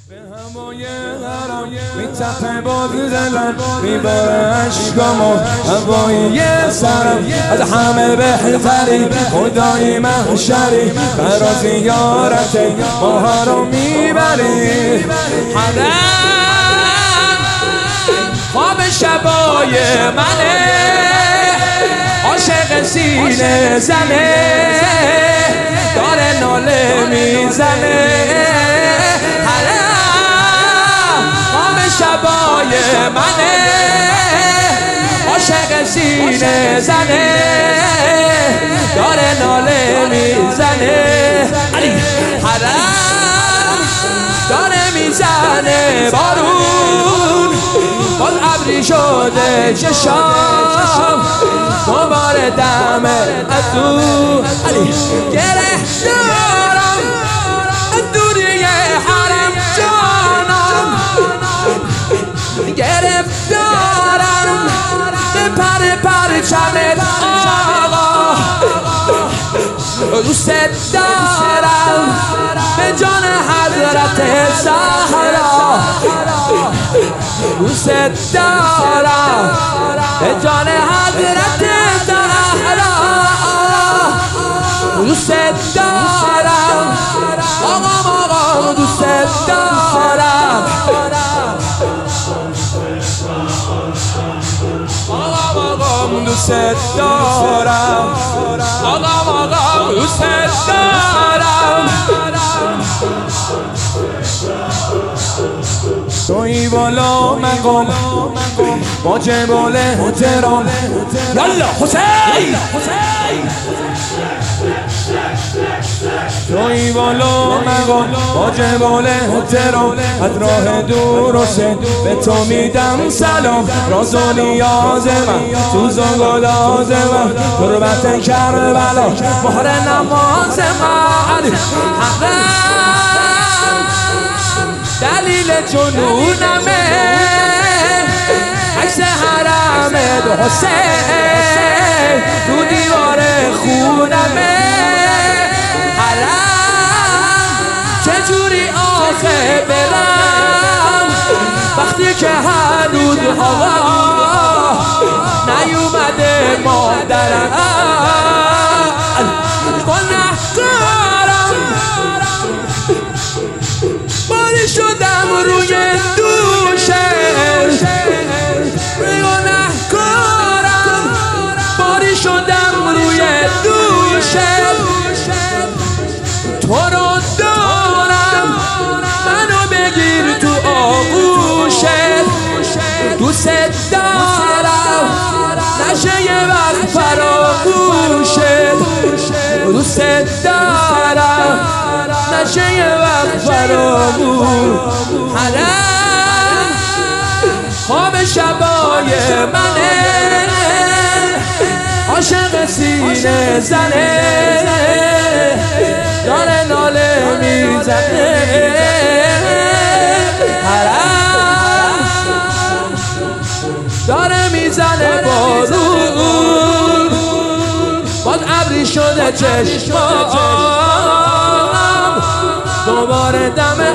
به هوای حرام میتپه باز دلم میباره عشقامو هوایی سرم از همه بهتری خدای محشری برا زیارت ماها رو میبری حرم خواب شبای منه عاشق سینه زنه داره ناله میزنه شبای منه عاشق سینه زنه داره ناله میزنه حرم داره میزنه بارون باز ابری شده چشام دوباره دم از او گره دارم دوری حرم جانم گرفتارم به پرچمت آقا دوست دارم به جان حضرت زهرا دوست دارم به جان حضرت زهرا دوست دارم آقا دوست دارم آقام دوست دارم آقام دوست دارم توی بالا مقام با جمال احترام یالا حسین توی بالا مقام با جمال احترام از راه درسته به تو میدم سلام راز و نیاز من سوز و گداز من تربت کربلا مهر نماز من دلیل جنونمه عکس حرم حسین رو دیوار خونمه چجوری آخه برم وقتی که هنوز هوا نیومده مادرم گناهکارم باری شدم روی دوشه گناهکارم باری شدم روی دوشه تو رو دارم منو بگیر تو آغوشت دوست دارم نشه یه وقت فراموشت دوست دارم نشه یه وقت فراموش حرم خواب شبای منه عاشق سینه زنه داره ناله میزنه حرم داره میزنه بارون باز ابری شده چشمام دوباره دم